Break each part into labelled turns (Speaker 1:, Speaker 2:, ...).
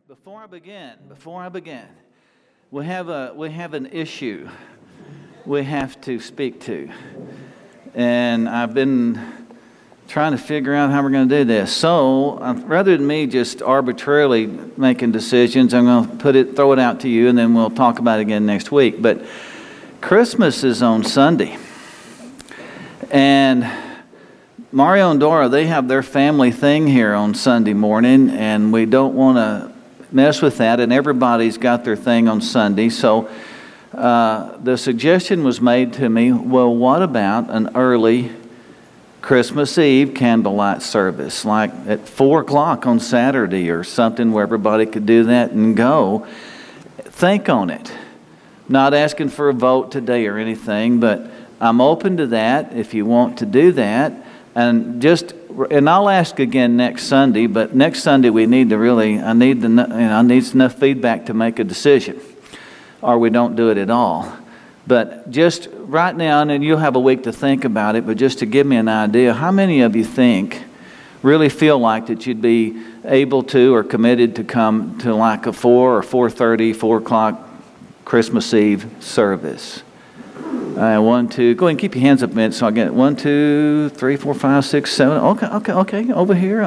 Speaker 1: Before I begin, we have an issue we have to speak to, and I've been trying to figure out how we're going to do this. So rather than me just arbitrarily making decisions, I'm going to throw it out to you, and then we'll talk about it again next week. But Christmas is on Sunday, and Mario and Dora, they have their family thing here on Sunday morning, and we don't want to mess with that, and everybody's got their thing on Sunday. So the suggestion was made to me, well, what about an early Christmas Eve candlelight service, like at 4 o'clock on Saturday or something where everybody could do that and go? Think on it. Not asking for a vote today or anything, but I'm open to that if you want to do that. And I'll ask again next Sunday, but next Sunday we need to I need enough feedback to make a decision, or we don't do it at all. But just right now, and then you'll have a week to think about it, but just to give me an idea, how many of you really feel like that you'd be able to or committed to come to like a 4 or 4:30, 4 o'clock Christmas Eve service? 1, 2, go ahead and keep your hands up a minute so I get it. 1, 2, 3, 4, 5, 6, 7. Okay, over here.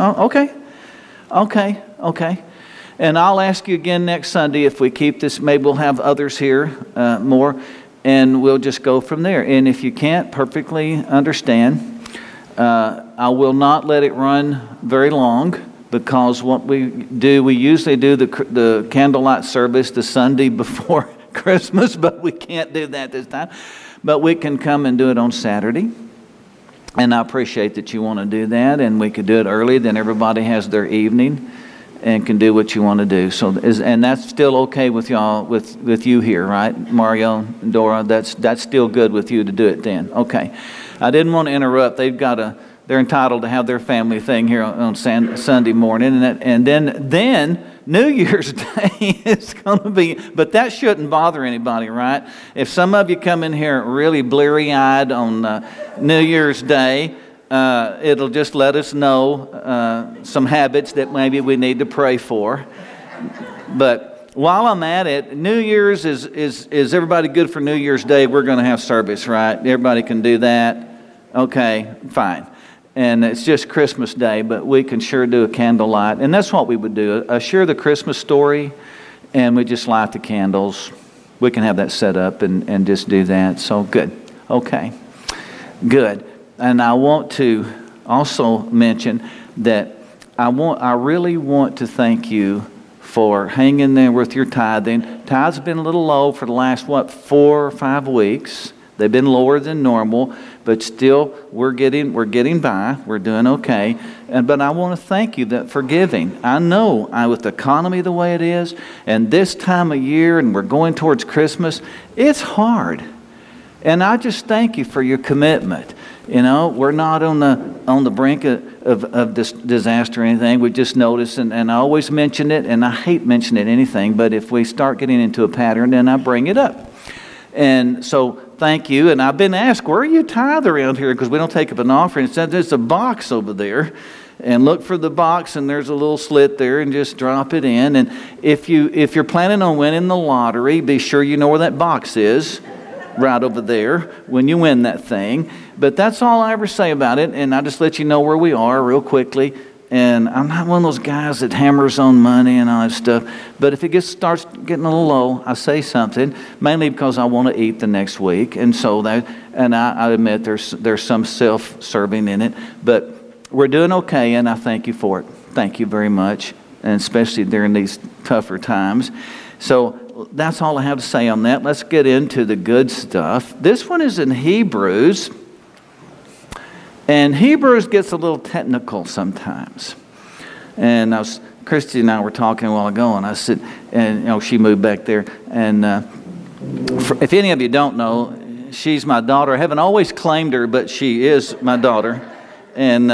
Speaker 1: Okay. And I'll ask you again next Sunday if we keep this. Maybe we'll have others here more, and we'll just go from there. And if you can't perfectly understand, I will not let it run very long, because what we usually do the candlelight service the Sunday before Christmas, but we can't do that this time. But we can come and do it on Saturday. And I appreciate that you want to do that. And we could do it early, then everybody has their evening and can do what you want to do. And that's still okay with y'all, with you here, right? Mario and Dora, that's still good with you to do it then. Okay. I didn't want to interrupt. They're entitled to have their family thing here on Sunday morning. And then New Year's Day is going to be, but that shouldn't bother anybody, right? If some of you come in here really bleary-eyed on New Year's Day, it'll just let us know some habits that maybe we need to pray for. But while I'm at it, New Year's is everybody good for New Year's Day? We're going to have service, right? Everybody can do that? Okay, fine. And it's just Christmas Day, but we can sure do a candlelight. And that's what we would do. Share the Christmas story, and we just light the candles. We can have that set up and just do that. So good. Okay. Good. And I want to also mention that I really want to thank you for hanging there with your tithing. Tithes have been a little low for the last, 4 or 5 weeks. They've been lower than normal, but still we're getting by. We're doing okay. But I want to thank you for giving. I know with the economy the way it is, and this time of year, and we're going towards Christmas, it's hard. And I just thank you for your commitment. You know, we're not on the brink of this disaster or anything. We just notice, and I always mention it, and I hate mentioning anything, but if we start getting into a pattern, then I bring it up. And so thank you. And I've been asked, where are you tithe around here? Because we don't take up an offering. It says there's a box over there. And look for the box, and there's a little slit there, and just drop it in. And if you're planning on winning the lottery, be sure you know where that box is, right over there, when you win that thing. But that's all I ever say about it. And I just let you know where we are real quickly. And I'm not one of those guys that hammers on money and all that stuff. But if it starts getting a little low, I say something, mainly because I want to eat the next week. And so I admit there's some self-serving in it. But we're doing okay, and I thank you for it. Thank you very much, and especially during these tougher times. So that's all I have to say on that. Let's get into the good stuff. This one is in Hebrews. And Hebrews gets a little technical sometimes. And Christy and I were talking a while ago, and I said, and she moved back there. And if any of you don't know, she's my daughter. I haven't always claimed her, but she is my daughter. And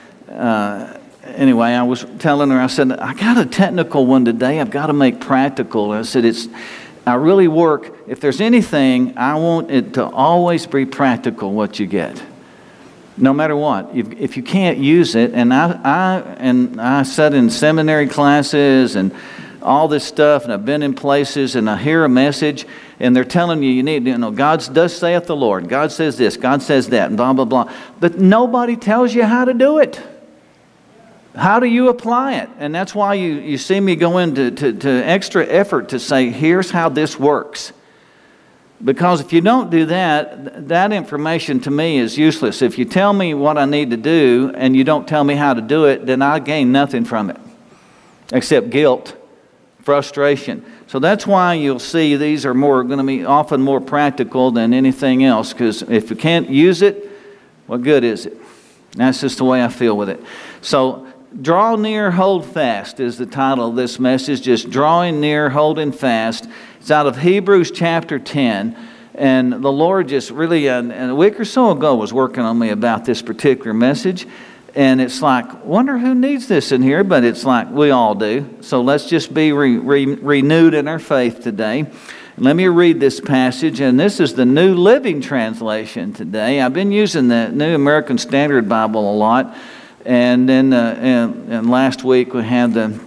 Speaker 1: anyway, I was telling her, I said, I got a technical one today. I've got to make practical. And I said, I really work. If there's anything, I want it to always be practical what you get. No matter what, if you can't use it, and I sat in seminary classes and all this stuff, and I've been in places, and I hear a message, and they're telling you need, God does saith the Lord. God says this, God says that, and blah, blah, blah. But nobody tells you how to do it. How do you apply it? And that's why you see me go into to extra effort to say, here's how this works. Because if you don't do that, that information to me is useless. If you tell me what I need to do and you don't tell me how to do it, then I gain nothing from it except guilt, frustration. So that's why you'll see these are going to be often more practical than anything else, because if you can't use it, what good is it? That's just the way I feel with it. So draw near, hold fast is the title of this message, just drawing near, holding fast. It's out of Hebrews chapter 10, and the Lord just really, a week or so ago, was working on me about this particular message, and it's like, wonder who needs this in here, but it's like we all do. So let's just be renewed in our faith today. Let me read this passage, and this is the New Living Translation today. I've been using the New American Standard Bible a lot, and then and last week we had the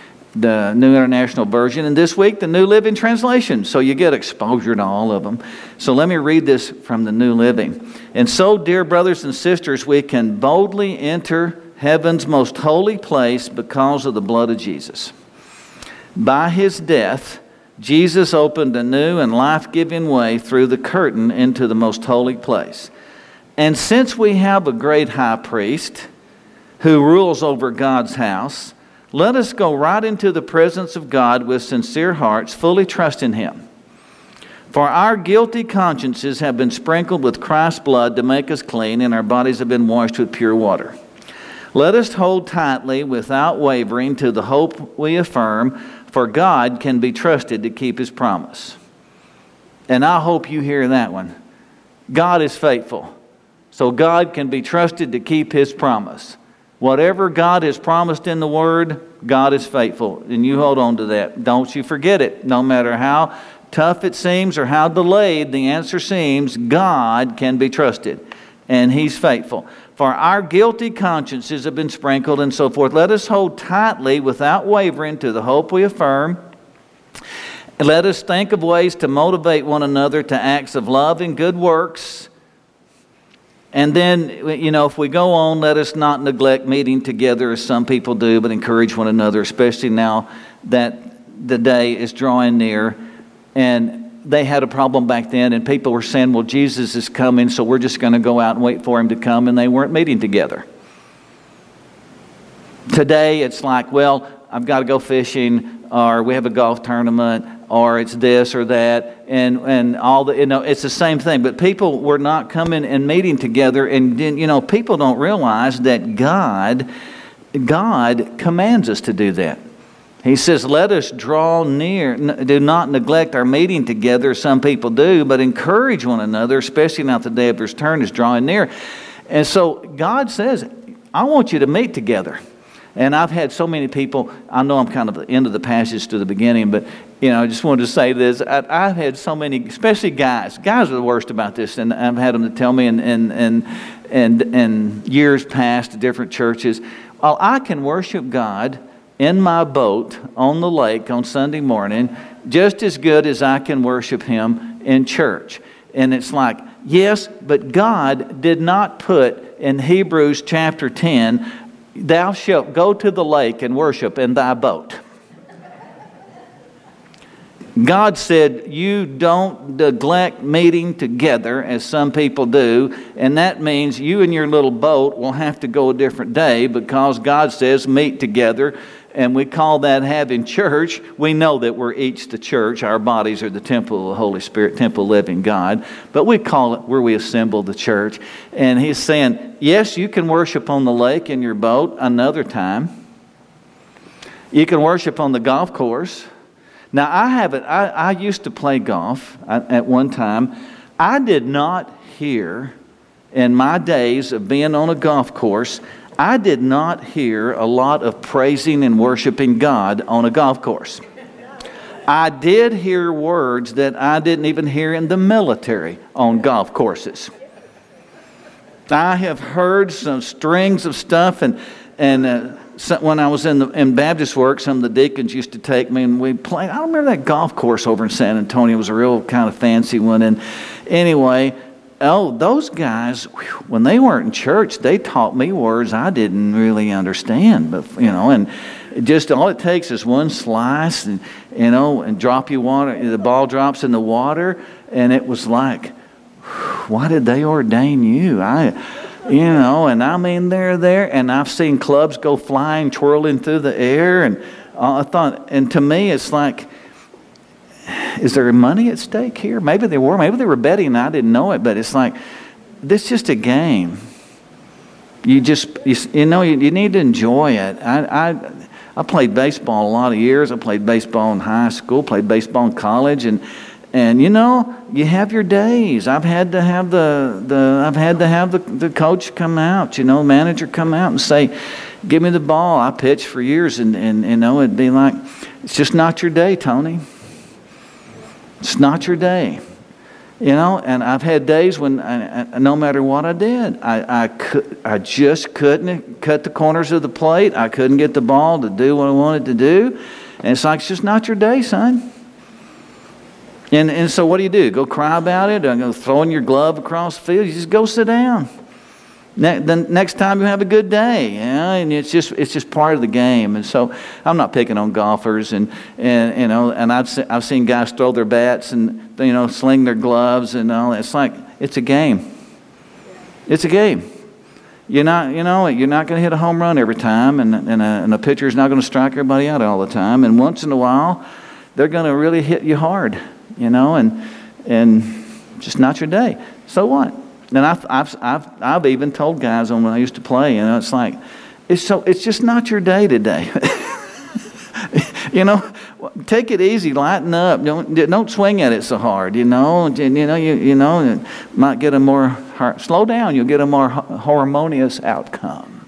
Speaker 1: New International Version, and this week the New Living Translation. So you get exposure to all of them. So let me read this from the New Living. And so, dear brothers and sisters, we can boldly enter heaven's most holy place because of the blood of Jesus. By His death, Jesus opened a new and life-giving way through the curtain into the most holy place. And since we have a great high priest who rules over God's house, let us go right into the presence of God with sincere hearts, fully trusting Him. For our guilty consciences have been sprinkled with Christ's blood to make us clean, and our bodies have been washed with pure water. Let us hold tightly, without wavering, to the hope we affirm, for God can be trusted to keep His promise. And I hope you hear that one. God is faithful, so God can be trusted to keep His promise. Whatever God has promised in the Word, God is faithful. And you hold on to that. Don't you forget it. No matter how tough it seems or how delayed the answer seems, God can be trusted. And He's faithful. For our guilty consciences have been sprinkled and so forth. Let us hold tightly without wavering to the hope we affirm. And let us think of ways to motivate one another to acts of love and good works. And then, if we go on, let us not neglect meeting together as some people do, but encourage one another, especially now that the day is drawing near. And they had a problem back then, and people were saying, well, Jesus is coming, so we're just going to go out and wait for Him to come, and they weren't meeting together. Today, it's like, well, I've got to go fishing, or we have a golf tournament, or it's this or that, and all the, it's the same thing. But people were not coming and meeting together, and people don't realize that God commands us to do that. He says, let us draw near, do not neglect our meeting together, as some people do, but encourage one another, especially now the day of His return is drawing near. And so God says, I want you to meet together. And I've had so many people, I know I'm kind of the end of the passage to the beginning, but I just wanted to say this. I've had so many, especially guys. Guys are the worst about this, and I've had them to tell me in years past at different churches, well, I can worship God in my boat on the lake on Sunday morning just as good as I can worship Him in church. And it's like, yes, but God did not put in Hebrews chapter 10, thou shalt go to the lake and worship in thy boat. God said, you don't neglect meeting together as some people do, and that means you and your little boat will have to go a different day because God says meet together, and we call that having church. We know that we're each the church. Our bodies are the temple of the Holy Spirit, temple of the living God, but we call it where we assemble the church. And He's saying, yes, you can worship on the lake in your boat another time. You can worship on the golf course. Now, I used to play golf at one time. I did not hear, in my days of being on a golf course, I did not hear a lot of praising and worshiping God on a golf course. I did hear words that I didn't even hear in the military on golf courses. I have heard some strings of stuff, and when I was in Baptist work, some of the deacons used to take me and we'd play. I remember that golf course over in San Antonio. It was a real kind of fancy one. And anyway, those guys, when they weren't in church, they taught me words I didn't really understand. But, and just all it takes is one slice and, and drop you water. The ball drops in the water. And it was like, why did they ordain you? And I mean, they're there, and I've seen clubs go flying, twirling through the air, and I thought, and to me, it's like, is there money at stake here? Maybe they were betting, and I didn't know it, but it's like, this is just a game. You need to enjoy it. I played baseball a lot of years. I played baseball in high school, played baseball in college, and you have your days. I've had to have the coach come out, manager come out and say, "Give me the ball." I pitched for years, and it'd be like, "It's just not your day, Tony. It's not your day." And I've had days when no matter what I did, I just couldn't cut the corners of the plate. I couldn't get the ball to do what I wanted to do, and it's like, it's just not your day, son. And so what do? Go cry about it? Or go throwing your glove across the field? You just go sit down. The next time you have a good day, and it's just part of the game. And so I'm not picking on golfers, and I've seen guys throw their bats and sling their gloves and all. It's like, it's a game. It's a game. You're not going to hit a home run every time, and a pitcher's not going to strike everybody out all the time. And once in a while, they're going to really hit you hard. And just not your day. So what? And I've even told guys when I used to play, it's like, it's just not your day today. Take it easy, lighten up. Don't swing at it so hard. You might get slow down. You'll get a more harmonious outcome.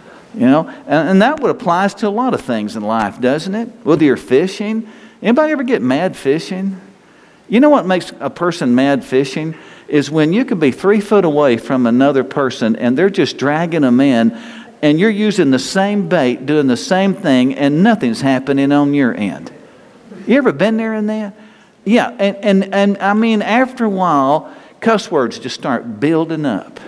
Speaker 1: And that would applies to a lot of things in life, doesn't it? Whether you're fishing, anybody ever get mad fishing? You know what makes a person mad fishing? Is when you could be 3 foot away from another person and they're just dragging them in, and you're using the same bait, doing the same thing, and nothing's happening on your end. You ever been there in that? Yeah, and I mean, after a while, cuss words just start building up.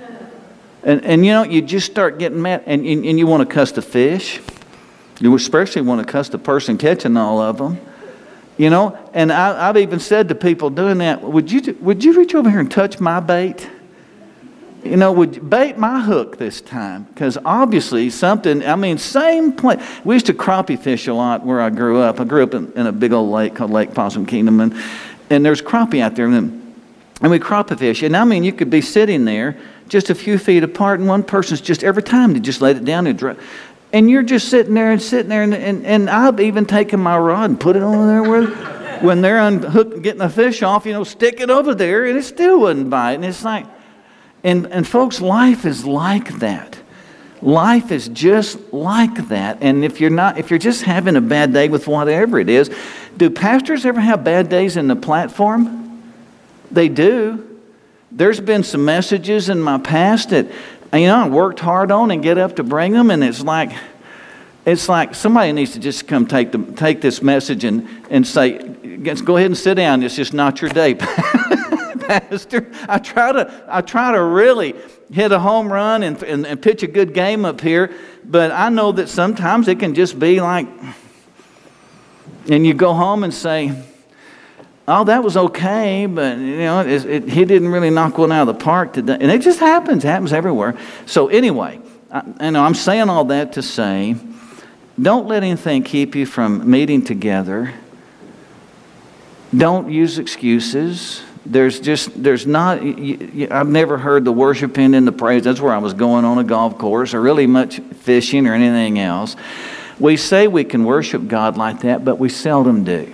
Speaker 1: And you just start getting mad, and you want to cuss the fish. You especially want to cuss the person catching all of them. And I've even said to people doing that, would you reach over here and touch my bait? Would you bait my hook this time? Because obviously same place. We used to crappie fish a lot where I grew up. I grew up in a big old lake called Lake Possum Kingdom, and there's crappie out there, and we crappie fish. And you could be sitting there just a few feet apart, and one person's just, every time they just let it down and drop. And you're just sitting there, and I've even taken my rod and put it over there when they're unhooked, getting the fish off, stick it over there, and it still wouldn't bite. And it's like, and folks, life is like that. Life is just like that. And if you're just having a bad day with whatever it is, do pastors ever have bad days in the platform? They do. There's been some messages in my past that I worked hard on and get up to bring them, and it's like somebody needs to just come take this message and say, go ahead and sit down. It's just not your day, Pastor. I try to really hit a home run and pitch a good game up here, but I know that sometimes it can just be like, and you go home and say, "Oh, that was okay, but he didn't really knock one out of the park today." And it just happens. It happens everywhere. So anyway, I'm saying all that to say, don't let anything keep you from meeting together. Don't use excuses. I've never heard the worshiping and the praise. That's where I was going on a golf course, or really much fishing or anything else. We say we can worship God like that, but we seldom do.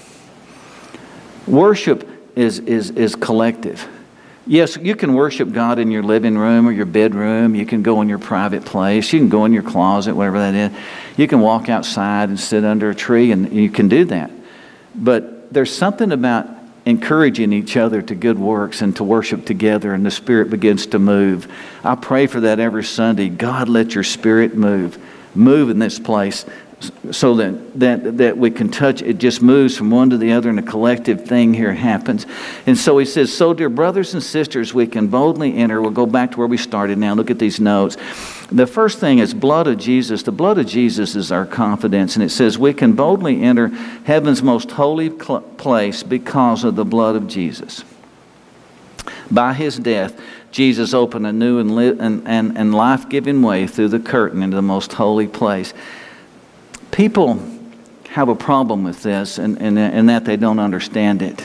Speaker 1: Worship is collective. Yes, you can worship God in your living room or your bedroom. You can go in your private place. You can go in your closet, whatever that is. You can walk outside and sit under a tree, and you can do that. But there's something about encouraging each other to good works and to worship together, and the Spirit begins to move. I pray for that every Sunday. God, let your Spirit move. move in this place so that we can touch. It just moves from one to the other, and a collective thing here happens. And so he says, so dear brothers and sisters, we can boldly enter. We'll go back to where we started now. Look at these notes. The first thing is blood of Jesus. The blood of Jesus is our confidence. And it says we can boldly enter heaven's most holy place because of the blood of Jesus. By his death, Jesus opened a new and life-giving way through the curtain into the most holy place. People have a problem with this, and that they don't understand it.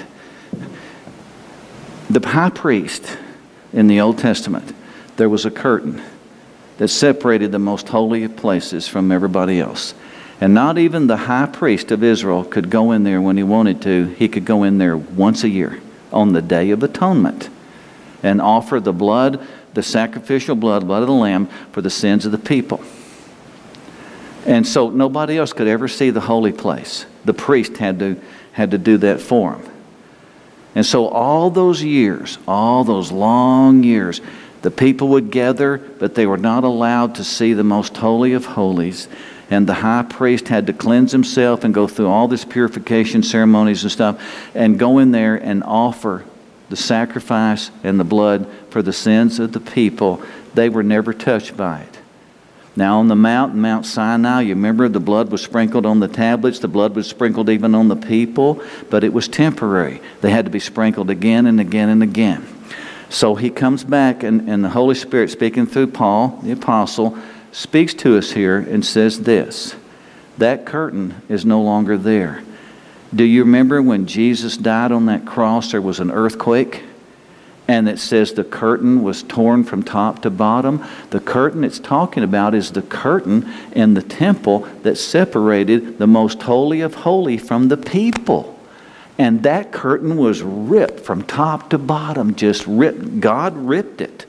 Speaker 1: The high priest in the Old Testament, there was a curtain that separated the most holy places from everybody else. And not even the high priest of Israel could go in there when he wanted to. He could go in there once a year on the Day of Atonement and offer the blood, the sacrificial blood of the Lamb for the sins of the people. And so nobody else could ever see the holy place. The priest had to do that for him. And so all those years, all those long years, the people would gather, but they were not allowed to see the most holy of holies. And the high priest had to cleanse himself and go through all this purification ceremonies and stuff and go in there and offer the sacrifice and the blood for the sins of the people. They were never touched by it. Now on the Mount Sinai, you remember the blood was sprinkled on the tablets. The blood was sprinkled even on the people, but it was temporary. They had to be sprinkled again and again and again. So he comes back, and the Holy Spirit, speaking through Paul, the apostle, speaks to us here and says this: that curtain is no longer there. Do you remember when Jesus died on that cross, there was an earthquake? And it says the curtain was torn from top to bottom. The curtain it's talking about is the curtain in the temple that separated the most holy of holy from the people. And that curtain was ripped from top to bottom, just ripped. God ripped it.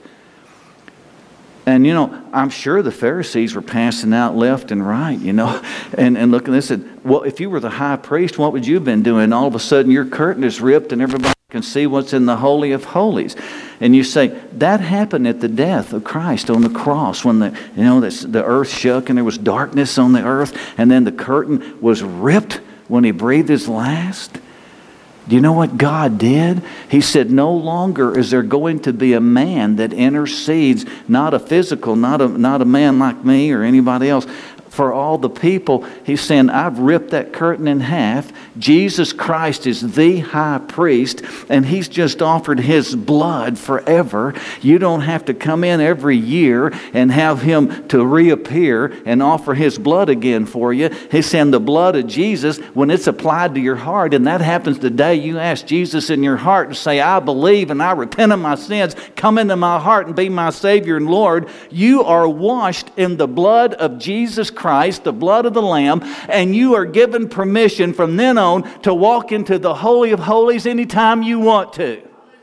Speaker 1: And, I'm sure the Pharisees were passing out left and right, and looking at this and said, well, if you were the high priest, what would you have been doing? All of a sudden your curtain is ripped and everybody can see what's in the Holy of Holies. And you say, that happened at the death of Christ on the cross when the earth shook and there was darkness on the earth, and then the curtain was ripped when he breathed his last. Do you know what God did? He said, no longer is there going to be a man that intercedes, not a physical, not a man like me or anybody else, for all the people. He's saying, I've ripped that curtain in half. Jesus Christ is the high priest, and he's just offered his blood forever. You don't have to come in every year and have him to reappear and offer his blood again for you. He's saying the blood of Jesus, when it's applied to your heart, and that happens the day you ask Jesus in your heart and say, I believe and I repent of my sins, come into my heart and be my Savior and Lord, you are washed in the blood of Jesus Christ, the blood of the Lamb, and you are given permission from then on to walk into the Holy of Holies anytime you want to.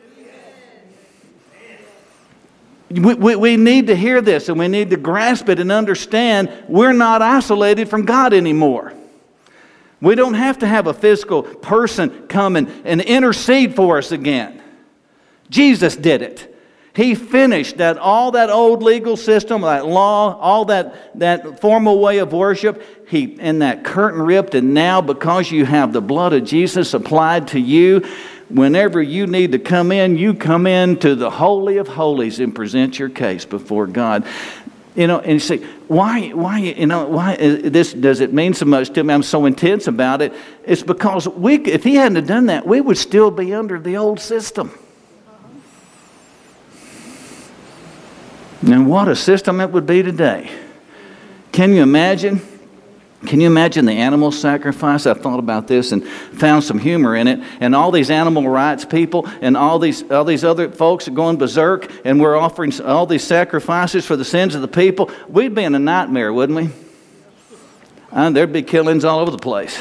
Speaker 1: We need to hear this, and we need to grasp it and understand we're not isolated from God anymore. We don't have to have a physical person come and intercede for us again. Jesus did it. He finished all that old legal system, that law, all that formal way of worship. And that curtain ripped, and now because you have the blood of Jesus applied to you, whenever you need to come in, you come into the Holy of Holies and present your case before God. And you say, why this does it mean so much to me? I'm so intense about it. It's because if he hadn't have done that, we would still be under the old system. And what a system it would be today. Can you imagine? Can you imagine the animal sacrifice? I thought about this and found some humor in it. And all these animal rights people and all these other folks are going berserk, and we're offering all these sacrifices for the sins of the people. We'd be in a nightmare, wouldn't we? There'd be killings all over the place.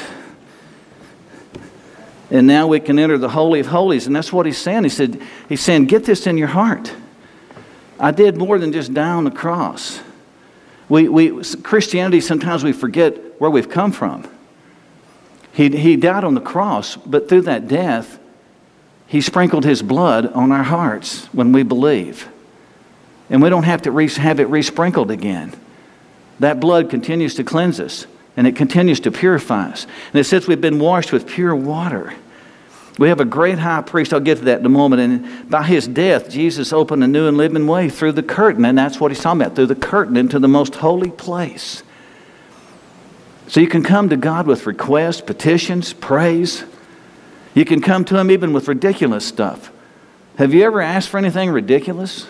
Speaker 1: And now we can enter the Holy of Holies, and that's what he's saying. He's saying, get this in your heart. I did more than just die on the cross. Christianity, sometimes we forget where we've come from. He died on the cross, but through that death, he sprinkled his blood on our hearts when we believe. And we don't have to have it resprinkled again. That blood continues to cleanse us, and it continues to purify us. And it says we've been washed with pure water. We have a great high priest. I'll get to that in a moment. And by his death, Jesus opened a new and living way through the curtain. And that's what he's talking about, through the curtain into the most holy place. So you can come to God with requests, petitions, praise. You can come to him even with ridiculous stuff. Have you ever asked for anything ridiculous?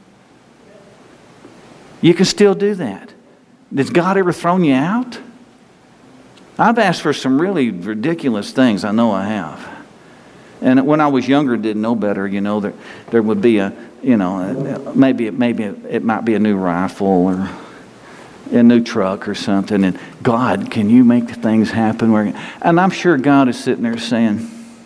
Speaker 1: You can still do that. Has God ever thrown you out? I've asked for some really ridiculous things. I know I have. And when I was younger, didn't know better, there would be maybe it might be a new rifle or a new truck or something. And God, can you make things happen? And I'm sure God is sitting there saying,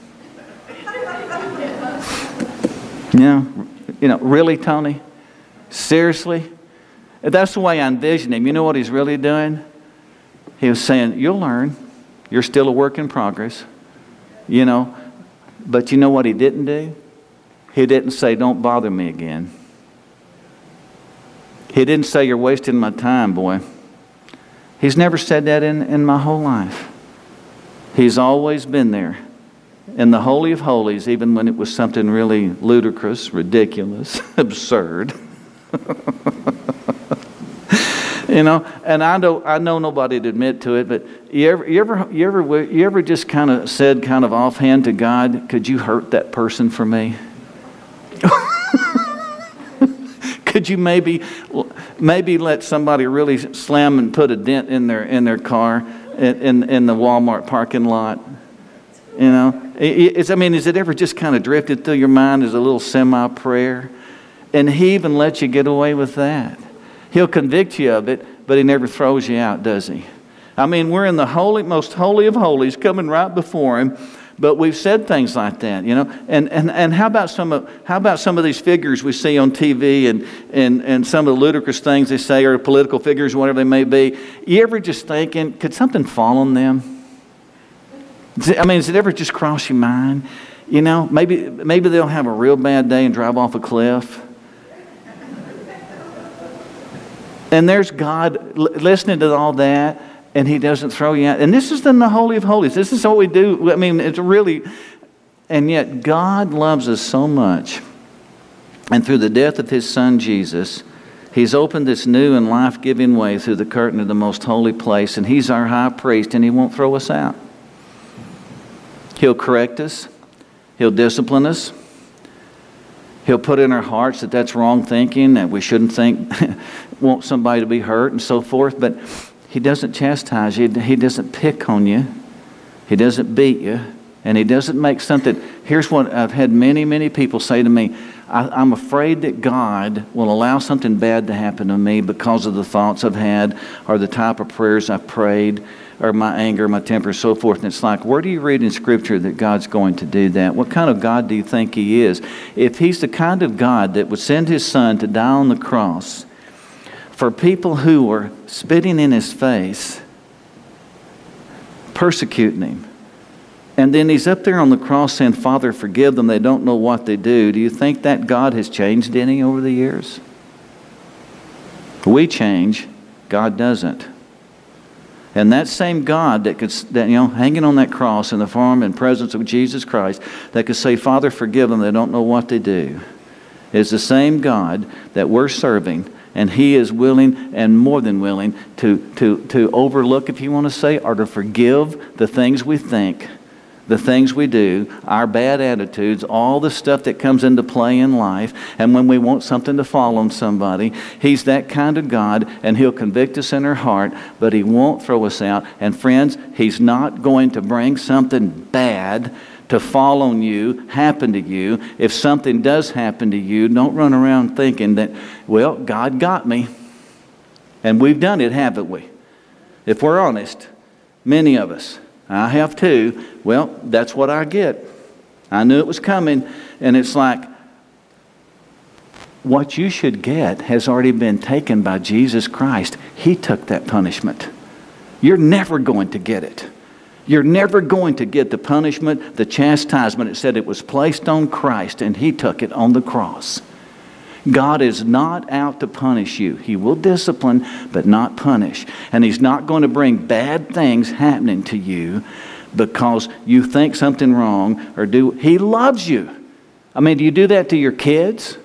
Speaker 1: really, Tony? Seriously? That's the way I envision him. You know what he's really doing? He was saying, you'll learn. You're still a work in progress. But you know what he didn't do? He didn't say, don't bother me again. He didn't say, you're wasting my time, boy. He's never said that in my whole life. He's always been there in the Holy of Holies, even when it was something really ludicrous, ridiculous, absurd. And I know nobody would admit to it, but you ever just kind of said kind of offhand to God, could you hurt that person for me? Could you maybe let somebody really slam and put a dent in their car in the Walmart parking lot? Has it ever just kind of drifted through your mind as a little semi-prayer? And he even lets you get away with that. He'll convict you of it, but he never throws you out, does he? We're in the most holy of holies, coming right before him, but we've said things like that, And how about some of these figures we see on TV and some of the ludicrous things they say, or political figures, whatever they may be? You ever just thinking, could something fall on them? Does it ever just cross your mind? Maybe they'll have a real bad day and drive off a cliff. And there's God listening to all that, and he doesn't throw you out. And this is in the Holy of Holies. This is what we do. It's really... And yet God loves us so much. And through the death of his Son, Jesus, he's opened this new and life-giving way through the curtain of the most holy place. And he's our high priest, and he won't throw us out. He'll correct us. He'll discipline us. He'll put in our hearts that that's wrong thinking, that we shouldn't think, want somebody to be hurt and so forth. But he doesn't chastise you. He doesn't pick on you. He doesn't beat you. And he doesn't make something. Here's what I've had many, many people say to me. I'm afraid that God will allow something bad to happen to me because of the thoughts I've had or the type of prayers I've prayed or my anger, my temper, so forth. And it's like, where do you read in Scripture that God's going to do that? What kind of God do you think he is? If he's the kind of God that would send his Son to die on the cross for people who were spitting in his face, persecuting him, and then he's up there on the cross saying, Father, forgive them, they don't know what they do. Do you think that God has changed any over the years? We change, God doesn't. And that same God that hanging on that cross in the form and presence of Jesus Christ, that could say, Father, forgive them, they don't know what they do, is the same God that we're serving. And he is willing and more than willing to overlook, if you want to say, or to forgive the things we think, the things we do, our bad attitudes, all the stuff that comes into play in life. And when we want something to fall on somebody, he's that kind of God, and he'll convict us in our heart, but he won't throw us out. And friends, he's not going to bring something bad to fall on you, happen to you. If something does happen to you, don't run around thinking that, well, God got me. And we've done it, haven't we? If we're honest, many of us. I have too. Well, that's what I get. I knew it was coming. And it's like, what you should get has already been taken by Jesus Christ. He took that punishment. You're never going to get it. You're never going to get the punishment, the chastisement. It said it was placed on Christ, and he took it on the cross. God is not out to punish you. He will discipline, but not punish. And He's not going to bring bad things happening to you because you think something wrong or do. He loves you. I mean, do you do that to your kids?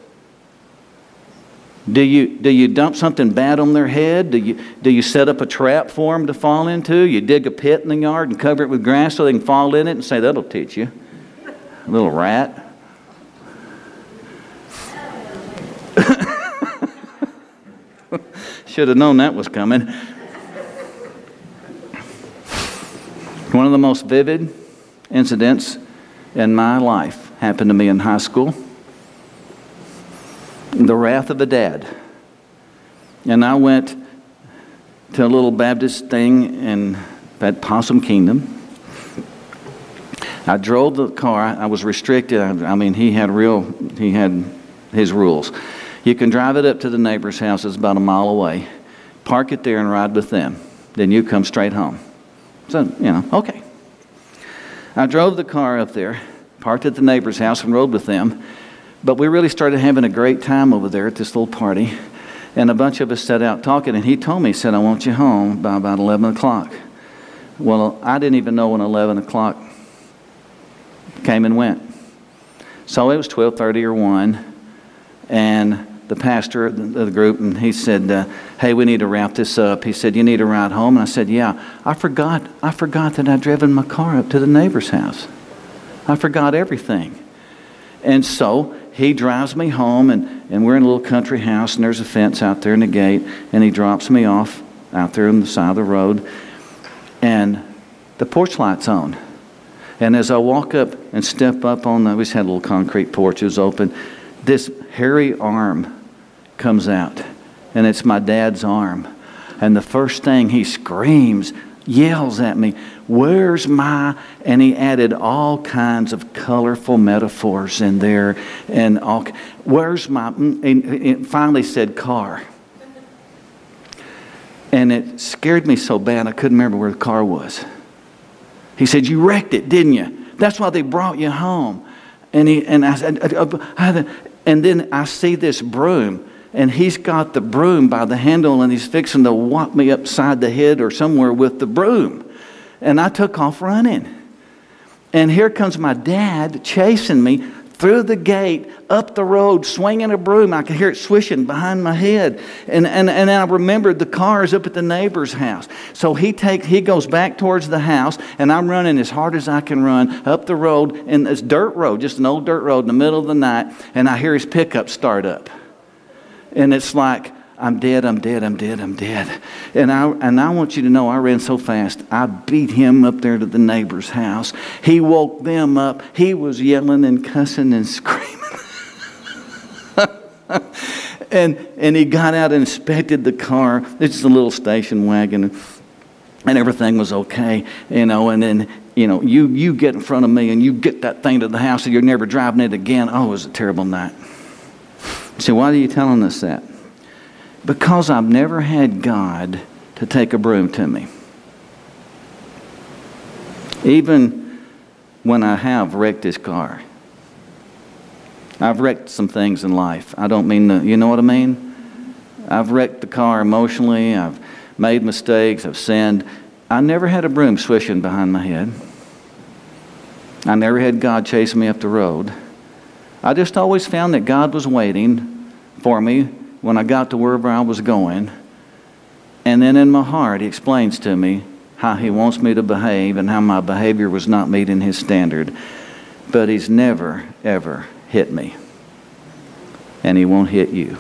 Speaker 1: Do you dump something bad on their head? Do you set up a trap for them to fall into? You dig a pit in the yard and cover it with grass so they can fall in it and say, that'll teach you. Little rat. Should have known that was coming. One of the most vivid incidents in my life happened to me in high school. The wrath of a dad. And I went to a little Baptist thing at Possum Kingdom. I drove the car. I was restricted. I mean, he had his rules. You can drive it up to the neighbor's house. It's about a mile away. Park it there and ride with them. Then you come straight home. So, okay. I drove the car up there, parked at the neighbor's house and rode with them. But we really started having a great time over there at this little party. And a bunch of us sat out talking. And he told me, he said, I want you home by about 11 o'clock. Well, I didn't even know when 11 o'clock came and went. So it was 12:30 or 1. And the pastor of the group, and he said, hey, we need to wrap this up. He said, you need a ride home? And I said, yeah. I forgot that I'd driven my car up to the neighbor's house. I forgot everything. And so he drives me home, and we're in a little country house, and there's a fence out there and a gate, and he drops me off out there on the side of the road, and the porch light's on. And as I walk up and step up on we just had a little concrete porch, it was open, this hairy arm comes out, and it's my dad's arm. And the first thing he screams, yells at me, where's my, and he added all kinds of colorful metaphors in there, and where's my, and it finally said car. And it scared me so bad I couldn't remember where the car was. He said, you wrecked it, didn't you? That's why they brought you home. And I said, and then I see this broom, and he's got the broom by the handle, and he's fixing to whop me upside the head or somewhere with the broom. And I took off running. And here comes my dad chasing me through the gate, up the road, swinging a broom. I could hear it swishing behind my head. And I remembered the cars up at the neighbor's house. So he goes back towards the house, and I'm running as hard as I can run up the road, and it's dirt road, just an old dirt road in the middle of the night, and I hear his pickup start up. And it's like, I'm dead. And I want you to know I ran so fast, I beat him up there to the neighbor's house. He woke them up. He was yelling and cussing and screaming. and he got out and inspected the car. It's a little station wagon, and everything was okay, and then, you get in front of me and you get that thing to the house and you're never driving it again. Oh, it was a terrible night. So why are you telling us that? Because I've never had God to take a broom to me. Even when I have wrecked his car. I've wrecked some things in life. I don't mean you know what I mean? I've wrecked the car emotionally. I've made mistakes. I've sinned. I never had a broom swishing behind my head. I never had God chasing me up the road. I just always found that God was waiting for me when I got to wherever I was going. And then in my heart, he explains to me how he wants me to behave and how my behavior was not meeting his standard. But he's never, ever hit me. And he won't hit you.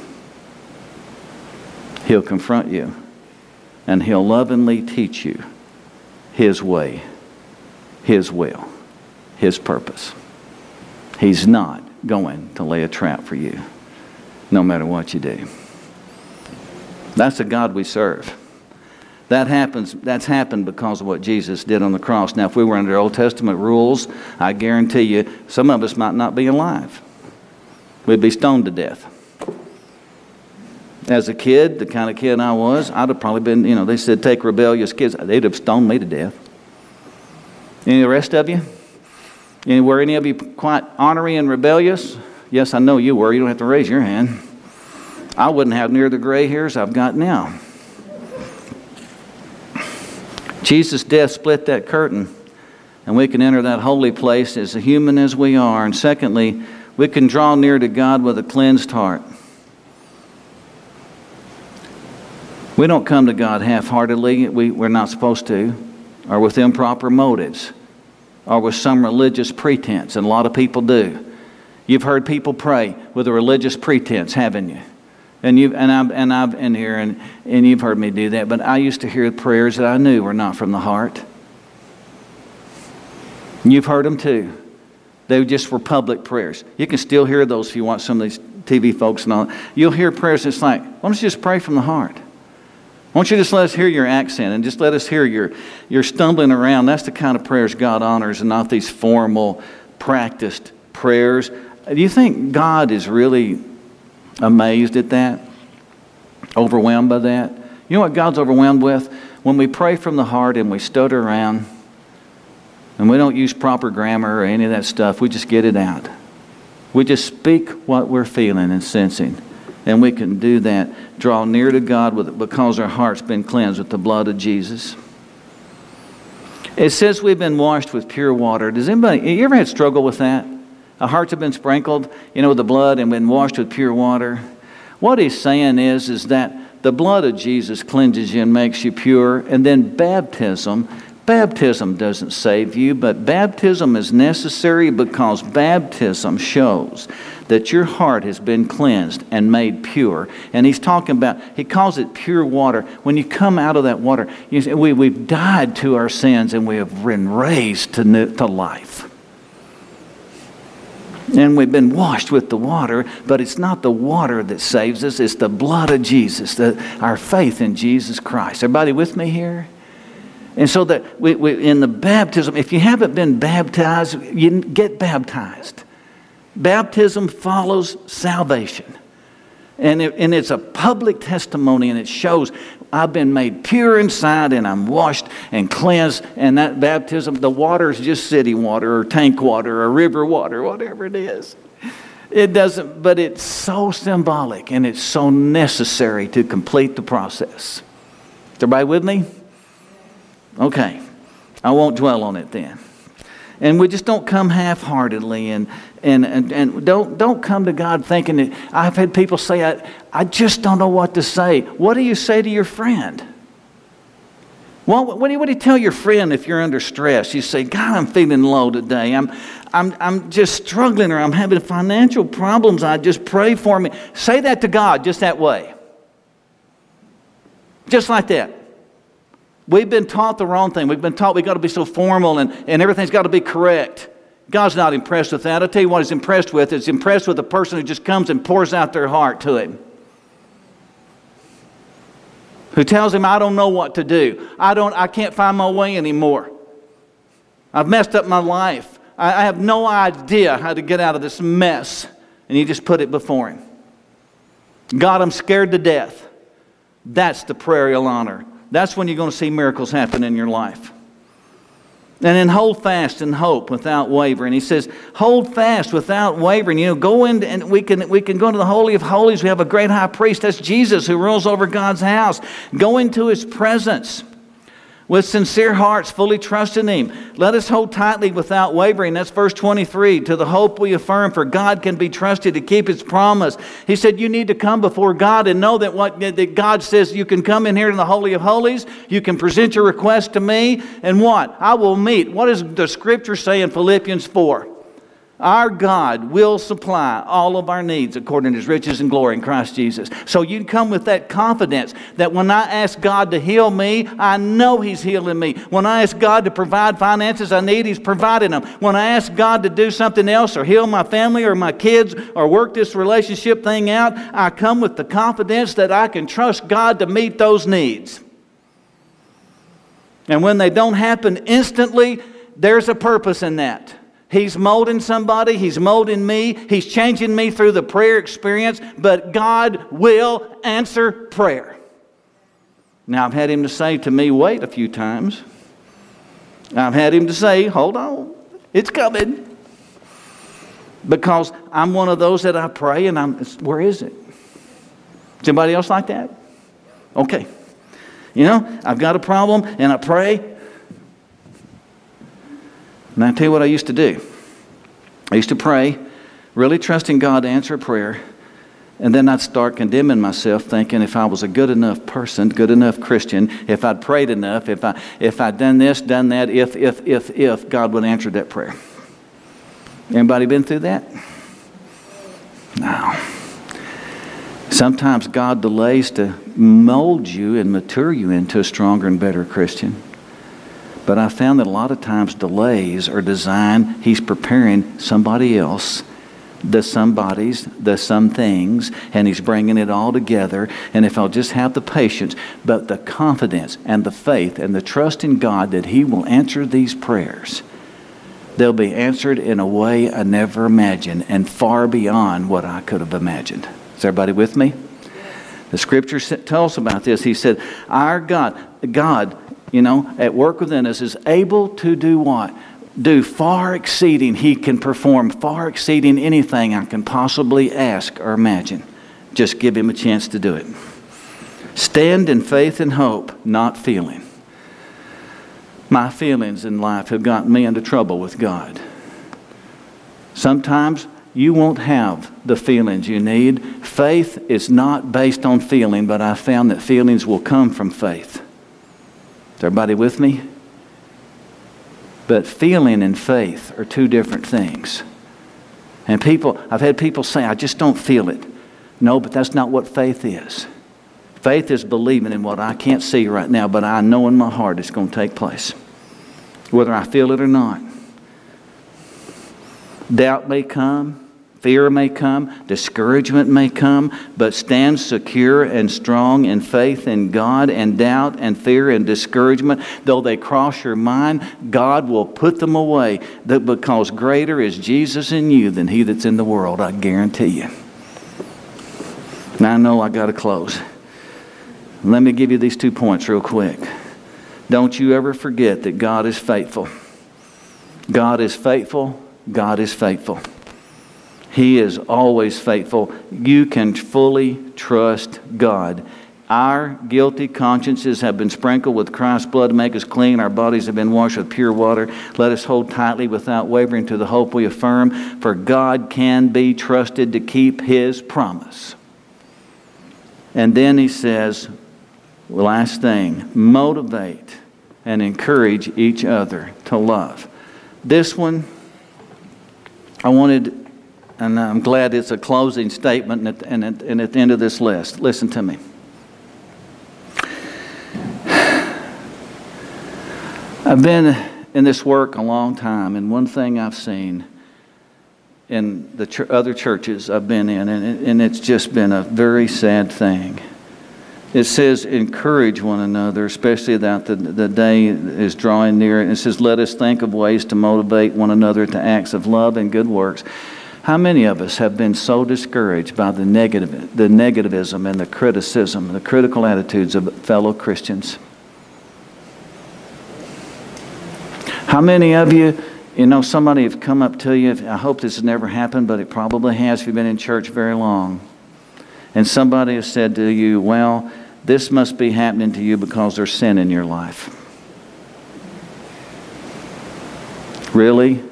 Speaker 1: He'll confront you. And he'll lovingly teach you his way, his will, his purpose. He's not going to lay a trap for you, no matter what you do. That's the God we serve. That's happened because of what Jesus did on the cross. Now, if we were under Old Testament rules, I guarantee you, some of us might not be alive. We'd be stoned to death. As a kid, the kind of kid I was, I'd have probably been, they said take rebellious kids. They'd have stoned me to death. Any of the rest of you? Were any of you quite ornery and rebellious? Yes, I know you were. You don't have to raise your hand. I wouldn't have near the gray hairs I've got now. Jesus' death split that curtain, and we can enter that holy place as human as we are. And secondly, we can draw near to God with a cleansed heart. We don't come to God half-heartedly. We're not supposed to, or with improper motives, or with some religious pretense, and a lot of people do. You've heard people pray with a religious pretense, haven't you? And I've in here, and you've heard me do that. But I used to hear prayers that I knew were not from the heart. And you've heard them too. They just were public prayers. You can still hear those if you watch some of these TV folks and all. You'll hear prayers that's like, why don't you just pray from the heart? Why don't you just let us hear your accent and just let us hear your stumbling around? That's the kind of prayers God honors, and not these formal, practiced prayers. Do you think God is really amazed at that? Overwhelmed by that? You know what God's overwhelmed with? When we pray from the heart and we stutter around and we don't use proper grammar or any of that stuff, we just get it out. We just speak what we're feeling and sensing. And we can do that, draw near to God with it because our heart's been cleansed with the blood of Jesus. It says we've been washed with pure water. You ever had struggle with that? Our hearts have been sprinkled, with the blood and been washed with pure water. What he's saying is that the blood of Jesus cleanses you and makes you pure. And then baptism doesn't save you, but baptism is necessary because baptism shows that your heart has been cleansed and made pure. And he's talking about, he calls it pure water. When you come out of that water, we've died to our sins and we have been raised to life. And we've been washed with the water, but it's not the water that saves us, it's the blood of Jesus, our faith in Jesus Christ. Everybody with me here? And so that we in the baptism, if you haven't been baptized, you get baptized. Baptism follows salvation. And it's a public testimony, and it shows I've been made pure inside and I'm washed and cleansed. And that baptism, the water is just city water or tank water or river water, whatever it is. It doesn't, but it's so symbolic and it's so necessary to complete the process. Is everybody with me? Okay, I won't dwell on it then. And we just don't come half-heartedly and don't come to God thinking that, I've had people say, I just don't know what to say. What do you say to your friend? Well, what do you tell your friend if you're under stress? You say, God, I'm feeling low today. I'm just struggling, or I'm having financial problems. I just pray for me. Say that to God just that way. Just like that. We've been taught the wrong thing. We've been taught we've got to be so formal and everything's got to be correct. God's not impressed with that. I'll tell you what He's impressed with. He's impressed with the person who just comes and pours out their heart to Him. Who tells Him, I don't know what to do. I can't find my way anymore. I've messed up my life. I have no idea how to get out of this mess. And you just put it before Him. God, I'm scared to death. That's the prayer He'll honor. That's when you're going to see miracles happen in your life. And then hold fast in hope without wavering. He says, hold fast without wavering. Go in and we can go into the Holy of Holies. We have a great high priest. That's Jesus who rules over God's house. Go into His presence with sincere hearts, fully trust in Him. Let us hold tightly without wavering. That's verse 23. To the hope we affirm, for God can be trusted to keep His promise. He said you need to come before God and know that God says you can come in here to the Holy of Holies. You can present your request to me. And what? I will meet. What does the Scripture say in Philippians 4? Our God will supply all of our needs according to His riches and glory in Christ Jesus. So you can come with that confidence that when I ask God to heal me, I know He's healing me. When I ask God to provide finances I need, He's providing them. When I ask God to do something else or heal my family or my kids or work this relationship thing out, I come with the confidence that I can trust God to meet those needs. And when they don't happen instantly, there's a purpose in that. He's molding somebody. He's molding me. He's changing me through the prayer experience. But God will answer prayer. Now, I've had Him to say to me, wait a few times. I've had Him to say, hold on, it's coming. Because I'm one of those that I pray and where is it? Is anybody else like that? Okay. You know, I've got a problem and I pray. And I tell you what I used to do. I used to pray, really trusting God to answer a prayer. And then I'd start condemning myself, thinking if I was a good enough person, good enough Christian, if I'd prayed enough, if I'd done this, done that, if God would answer that prayer. Anybody been through that? No. Sometimes God delays to mold you and mature you into a stronger and better Christian. But I found that a lot of times delays are designed, He's preparing somebody else, the somebodies, the some things, and He's bringing it all together. And if I'll just have the patience, but the confidence and the faith and the trust in God that He will answer these prayers, they'll be answered in a way I never imagined and far beyond what I could have imagined. Is everybody with me? The Scripture tells us about this. He said, our God, at work within us is able to do what? Do far exceeding. He can perform far exceeding anything I can possibly ask or imagine. Just give Him a chance to do it. Stand in faith and hope, not feeling. My feelings in life have gotten me into trouble with God. Sometimes you won't have the feelings you need. Faith is not based on feeling, but I found that feelings will come from faith. Is everybody with me? But feeling and faith are two different things. And I've had people say, I just don't feel it. No, but that's not what faith is. Faith is believing in what I can't see right now, but I know in my heart it's going to take place. Whether I feel it or not. Doubt may come, fear may come, discouragement may come, but stand secure and strong in faith in God. And doubt and fear and discouragement, though they cross your mind, God will put them away, because greater is Jesus in you than he that's in the world, I guarantee you. Now I know I got to close. Let me give you these 2 points real quick. Don't you ever forget that God is faithful. God is faithful. God is faithful. He is always faithful. You can fully trust God. Our guilty consciences have been sprinkled with Christ's blood to make us clean. Our bodies have been washed with pure water. Let us hold tightly without wavering to the hope we affirm, for God can be trusted to keep His promise. And then he says, last thing, motivate and encourage each other to love. This one, I wanted, and I'm glad it's a closing statement and at the end of this list. Listen to me. I've been in this work a long time, and one thing I've seen in the other churches I've been in, and it's just been a very sad thing. It says, encourage one another, especially that the day is drawing near. It says, let us think of ways to motivate one another to acts of love and good works. How many of us have been so discouraged by the negativism and the criticism, and the critical attitudes of fellow Christians? How many of you, somebody have come up to you, I hope this has never happened, but it probably has if you've been in church very long. And somebody has said to you, well, this must be happening to you because there's sin in your life. Really?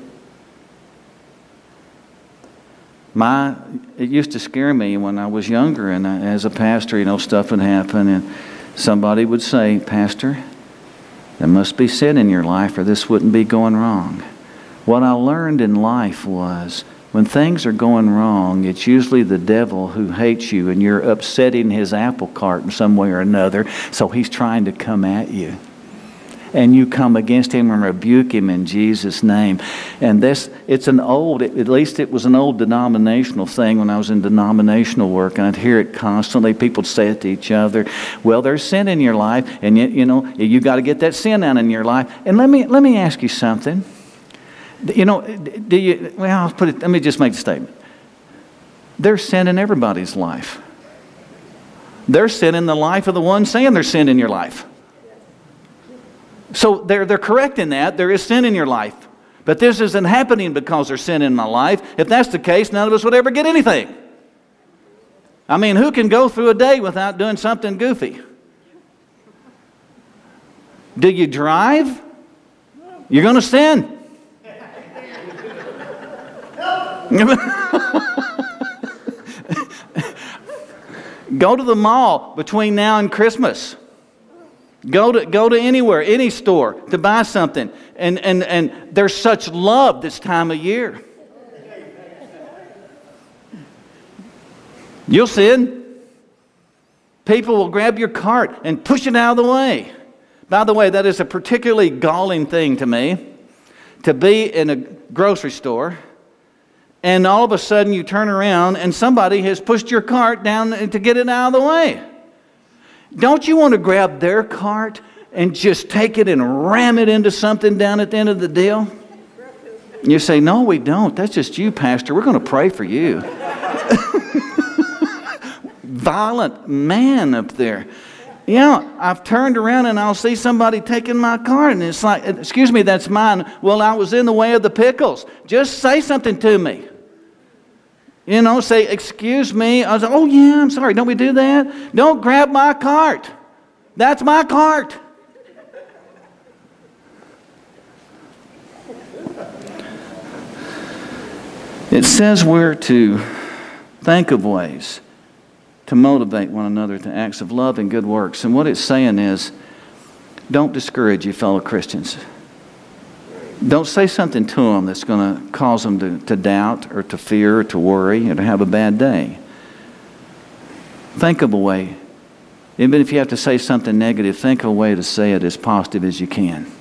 Speaker 1: It used to scare me when I was younger, and as a pastor, stuff would happen, and somebody would say, Pastor, there must be sin in your life or this wouldn't be going wrong. What I learned in life was, when things are going wrong, it's usually the devil who hates you and you're upsetting his apple cart in some way or another, so he's trying to come at you. And you come against him and rebuke him in Jesus' name. And at least it was an old denominational thing when I was in denominational work, and I'd hear it constantly. People would say it to each other. Well, there's sin in your life, and you got to get that sin out in your life. And let me ask you something. Let me just make a statement. There's sin in everybody's life. There's sin in the life of the one saying there's sin in your life. So they're correct in that. There is sin in your life. But this isn't happening because there's sin in my life. If that's the case, none of us would ever get anything. I mean, who can go through a day without doing something goofy? Do you drive? You're going to sin. Go to the mall between now and Christmas. Go to anywhere, any store to buy something. And there's such love this time of year. You'll sin. People will grab your cart and push it out of the way. By the way, that is a particularly galling thing to me, to be in a grocery store and all of a sudden you turn around and somebody has pushed your cart down to get it out of the way. Don't you want to grab their cart and just take it and ram it into something down at the end of the deal? You say, no, we don't. That's just you, Pastor. We're going to pray for you. Violent man up there. Yeah, I've turned around and I'll see somebody taking my cart and it's like, excuse me, that's mine. Well, I was in the way of the pickles. Just say something to me. You know, say, excuse me. I was like, oh yeah, I'm sorry. Don't we do that? Don't grab my cart. That's my cart. It says we're to think of ways to motivate one another to acts of love and good works. And what it's saying is, don't discourage your fellow Christians. Don't say something to them that's going to cause them to doubt or to fear or to worry or to have a bad day. Think of a way. Even if you have to say something negative, think of a way to say it as positive as you can.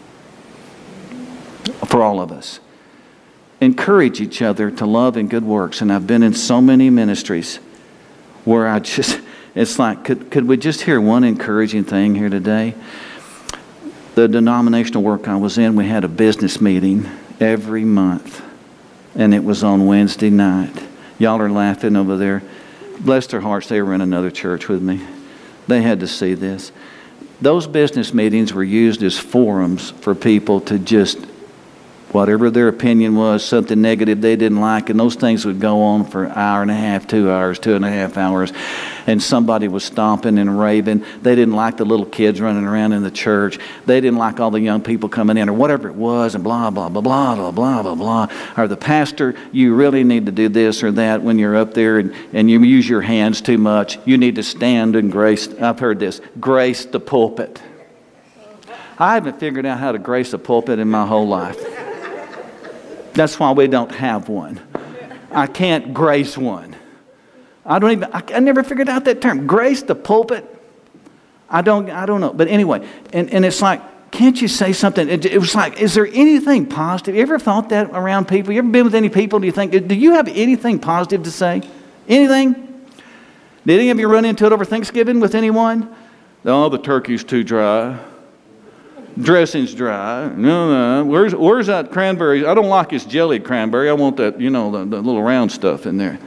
Speaker 1: For all of us. Encourage each other to love and good works. And I've been in so many ministries where it's like, could we just hear one encouraging thing here today? The denominational work I was in, we had a business meeting every month. And it was on Wednesday night. Y'all are laughing over there. Bless their hearts, they were in another church with me. They had to see this. Those business meetings were used as forums for people to just, whatever their opinion was, something negative they didn't like, and those things would go on for an hour and a half, 2 hours, 2.5 hours, and somebody was stomping and raving. They didn't like the little kids running around in the church. They didn't like all the young people coming in, or whatever it was, and blah, blah, blah, blah, blah, blah, blah, blah. Or the pastor, you really need to do this or that when you're up there, and you use your hands too much. You need to stand and grace, I've heard this, grace the pulpit. I haven't figured out how to grace a pulpit in my whole life. That's why we don't have one. I can't grace one. I never figured out that term. Grace the pulpit. I don't know. But anyway, and it's like, can't you say something? It was like, is there anything positive? You ever thought that around people? You ever been with any people? Do you think, do you have anything positive to say? Anything? Did any of you run into it over Thanksgiving with anyone? Oh, the turkey's too dry. Dressing's dry. No. Where's that cranberry? I don't like this jellied cranberry. I want that, the little round stuff in there.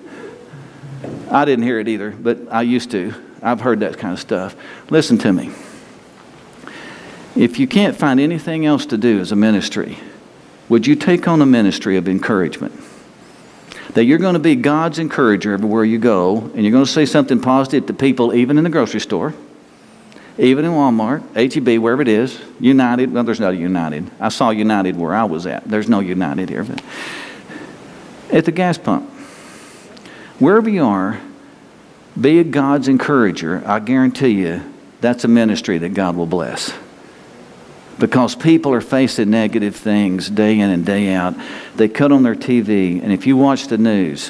Speaker 1: I didn't hear it either, but I used to. I've heard that kind of stuff. Listen to me. If you can't find anything else to do as a ministry, would you take on a ministry of encouragement? That you're going to be God's encourager everywhere you go, and you're going to say something positive to people even in the grocery store, even in Walmart, H-E-B, wherever it is, United. Well, there's not a United. I saw United where I was at. There's no United here. But at the gas pump, wherever you are, be God's encourager. I guarantee you that's a ministry that God will bless. Because people are facing negative things day in and day out. They cut on their TV, and if you watch the news,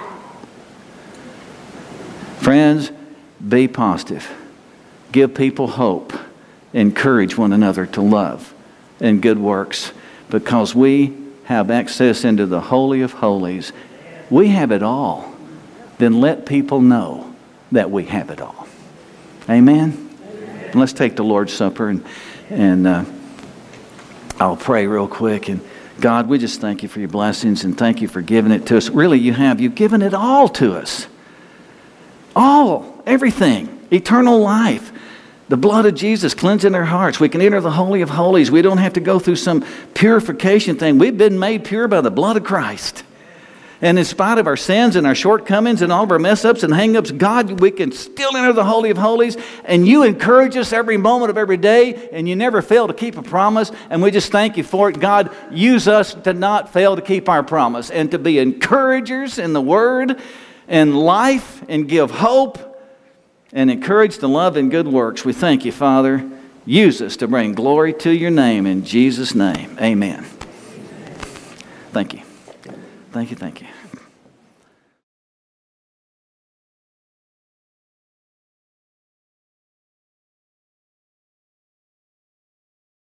Speaker 1: friends, be positive. Give people hope. Encourage one another to love and good works. Because we have access into the Holy of Holies. We have it all. Then let people know that we have it all. Amen? Amen. Let's take the Lord's Supper and I'll pray real quick. And God, we just thank you for your blessings and thank you for giving it to us. Really, you have. You've given it all to us. All. Everything. Eternal life. The blood of Jesus cleansing our hearts. We can enter the Holy of Holies. We don't have to go through some purification thing. We've been made pure by the blood of Christ. And in spite of our sins and our shortcomings and all of our mess-ups and hang-ups, God, we can still enter the Holy of Holies. And you encourage us every moment of every day, and you never fail to keep a promise. And we just thank you for it. God, use us to not fail to keep our promise and to be encouragers in the Word and life and give hope and encourage the love and good works. We thank you, Father. Use us to bring glory to your name. In Jesus' name, amen. Thank you. Thank you, thank you.